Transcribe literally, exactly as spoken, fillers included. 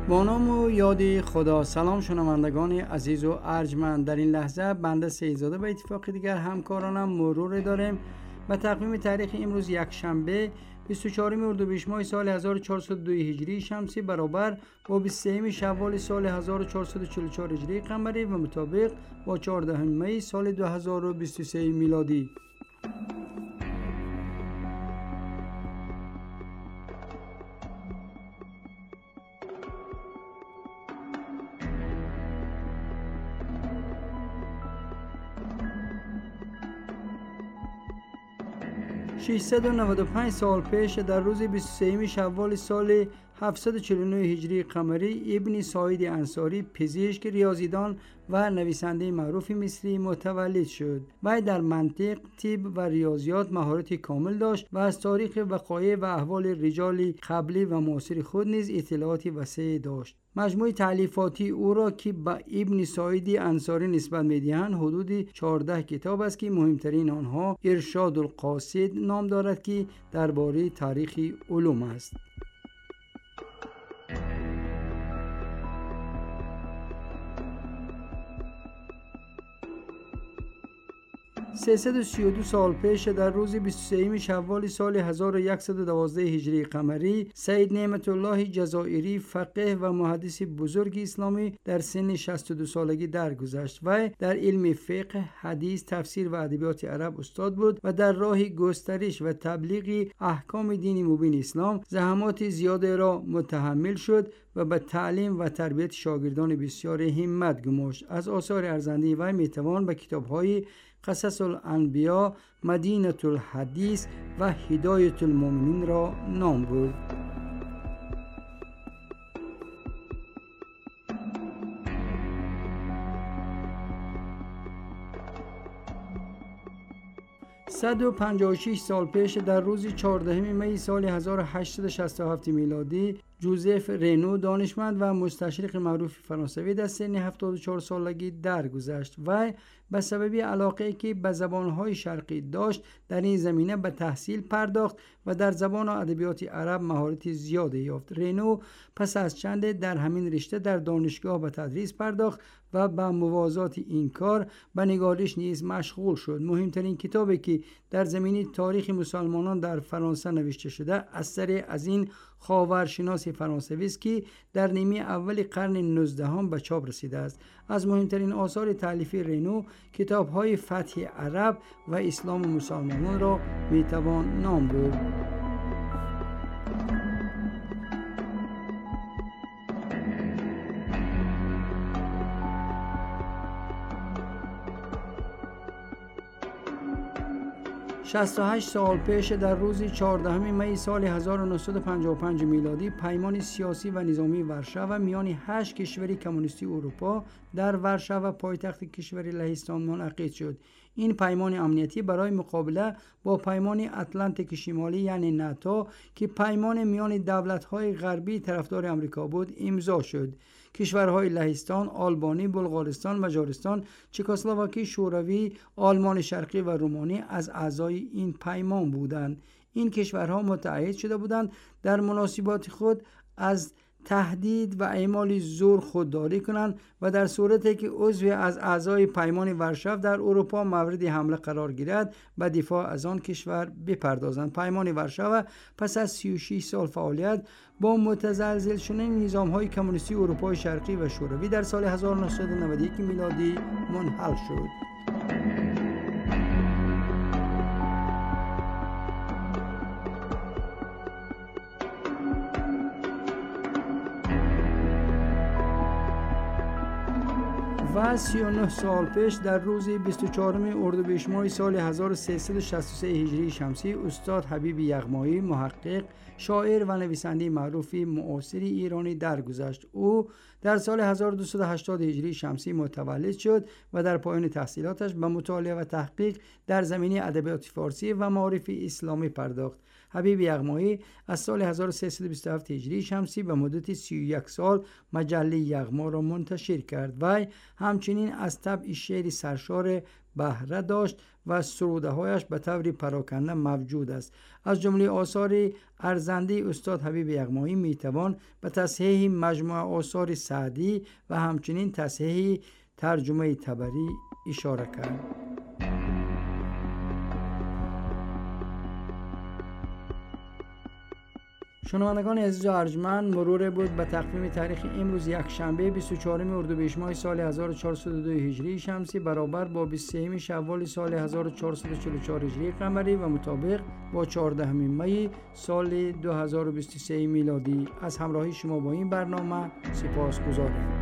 با نام و یاد خدا. سلام شنوندگان عزیز و ارجمند. در این لحظه بنده سیدزاده به اتفاق دیگر همکارانم مرور داریم به تقویم تاریخ امروز یک شنبه بیست و چهارم اردیبهشت ماه سال هزار و چهارصد و دو هجری شمسی برابر با بیست و سوم شوال سال هزار و چهارصد و چهل و چهار هجری قمری و مطابق با چهاردهم می سال دو هزار و بیست و سه میلادی. ششصد و نود و پنج سال پیش در روز بیست و سوم شوال سال هفتصد و چهل و نه هجری قمری ابن سعید انصاری پزشک، ریاضیدان و نویسنده معروف مصری متولد شد. وی در منطق، طب و ریاضیات مهارت کامل داشت و از تاریخ وقایع و احوال رجال قبلی و معاصر خود نیز اطلاعات وسیع داشت. مجموع تألیفاتی او را که به ابن سعید انصاری نسبت می‌دهند حدود چهارده کتاب است که مهمترین آنها ارشاد القاصد نام دارد که درباره تاریخ علوم است. سیصد و سی و دو سال پیش در روز بیست و سوم شوال سال هزار و صد و دوازده هجری قمری سید نعمت الله جزائری فقیه و محدث بزرگ اسلامی در سن شصت و دو سالگی درگذشت. و در علم فقه، حدیث، تفسیر و ادبیات عرب استاد بود و در راه گسترش و تبلیغ احکام دین مبین اسلام زحمات زیادی را متحمل شد و به تعلیم و تربیت شاگردان بسیار همت گماشت. از آثار ارزنده وی میتوان به کتاب‌های قصص الانبیا، مدینه الحدیث و هدایت المؤمنین را نام برد. صد و پنجاه و شش سال پیش در روز چهاردهم می سال هزار و هشتصد و شصت و هفت میلادی جوزف رنو دانشمند و مستشرق معروف فرانسوی در سن هفتاد و چهار سالگی درگذشت. و به سبب علاقه‌ای که به زبان‌های شرقی داشت در این زمینه به تحصیل پرداخت و در زبان و ادبیات عرب مهارت زیادی یافت. رنو پس از چند در همین رشته در دانشگاه به تدریس پرداخت و به موازات این کار به نگارش نیز مشغول شد. مهمترین کتابی که در زمینه تاریخ مسلمانان در فرانسه نوشته شده اثر از این خاورشناس فرانسوی است که در نیمه اول قرن نوزدهم به چاپ رسیده است. از مهمترین آثار تألیفی رنو کتاب‌های فتح عرب و اسلام مسلمانان را میتوان نام برد. شصت و هشت سال پیش در روز چهاردهم می سال هزار و نهصد و پنجاه و پنج میلادی پیمان سیاسی و نظامی ورشو میان هشت کشور کمونیستی اروپا در ورشو پایتخت کشور لهستان منعقد شد. این پیمان امنیتی برای مقابله با پیمان اتلانتیک شمالی یعنی ناتو که پیمان میان دولت‌های غربی طرفدار آمریکا بود امضا شد. کشورهای لهستان، آلبانی، بلغارستان، مجارستان، چکسلواکی شوروی، آلمان شرقی و رومانی از اعضای این پیمان بودند. این کشورها متعهد شده بودند در مناسبات خود از تهدید و اعمال زور خودداری کنند و در صورتی که عضو از اعضای پیمان ورشو در اروپا مورد حمله قرار گیرد به دفاع از آن کشور بپردازند. پیمان ورشو پس از سی و شش سال فعالیت با متزلزل شدن نظام‌های کمونیستی اروپای شرقی و شوروی در سال هزار و نهصد و نود و یک میلادی منحل شد. و سی و نه سال پیش در روز بیست و چهارم اردیبهشت ماه سال هزار و سیصد و شصت و سه هجری شمسی استاد حبیب یغمایی محقق، شاعر و نویسنده معروف معاصر ایرانی درگذشت. او در سال هزار و دویست و هشتاد هجری شمسی متولد شد و در پایان تحصیلاتش به مطالعه و تحقیق در زمینه ادبیات فارسی و معارف اسلامی پرداخت. حبیب یغمایی از سال هزار و سیصد و بیست و هفت هجری شمسی به مدت سی و یک سال مجله یغما را منتشر کرد. وی همچنین از طبع شعر سرشار بهره داشت و سروده هایش به طور پراکنده موجود است. از جمله آثار ارزنده استاد حبیب یغمایی می توان به تصحیح مجموعه آثار سعدی و همچنین تصحیح ترجمه طبری اشاره کرد. شنوندگان عزیز و ارجمند، مرور بود به تقویم تاریخ امروز یک شنبه بیست و چهارم اردیبهشت ماه سال هزار و چهارصد و دو هجری شمسی برابر با بیست و سوم شوال سال هزار و چهارصد و چهل و چهار هجری قمری و مطابق با چهاردهم می سال دو هزار و بیست و سه میلادی. از همراهی شما با این برنامه سپاسگزارم.